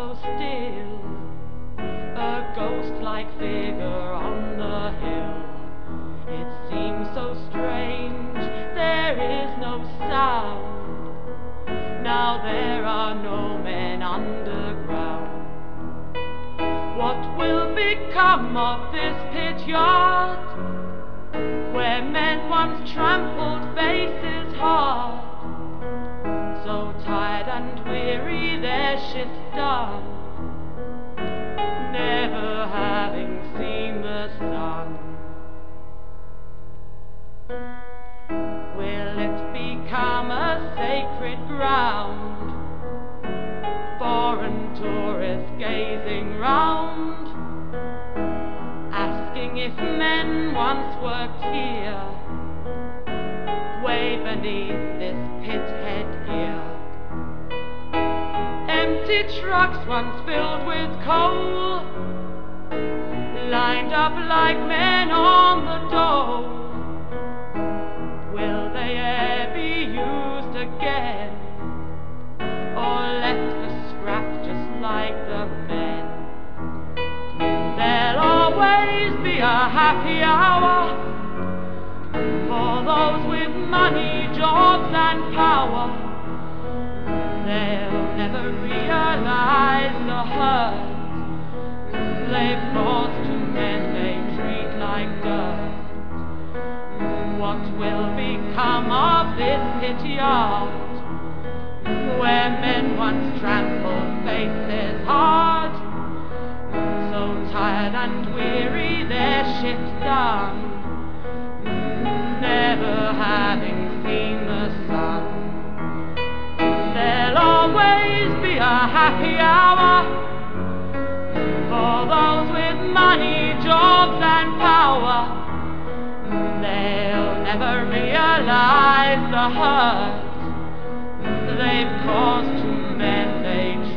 so still, a ghost-like figure on the hill. It seems so strange, there is no sound. Now there are no men underground. What will become of this pit yard, where men once trampled faces hard, so tired and weary their shift done, never having seen the sun? Will it become a sacred ground, foreign tourists gazing round, asking if men once worked here, way beneath this pit headgear? Empty trucks once filled with coal, lined up like men on the dole. Will they e'er be used again, or left for scrap just like the men? There'll always be a happy hour for those with money, jobs and power. They'll never realize the hurt they've caused to men they treat like dirt. What will become of this pit yard, where men once trampled faces hard, so tired and weary their shift done, never having seen the sun? There'll always be a happy hour for those with money, jobs and power. They'll never realize the hurt they've caused to men they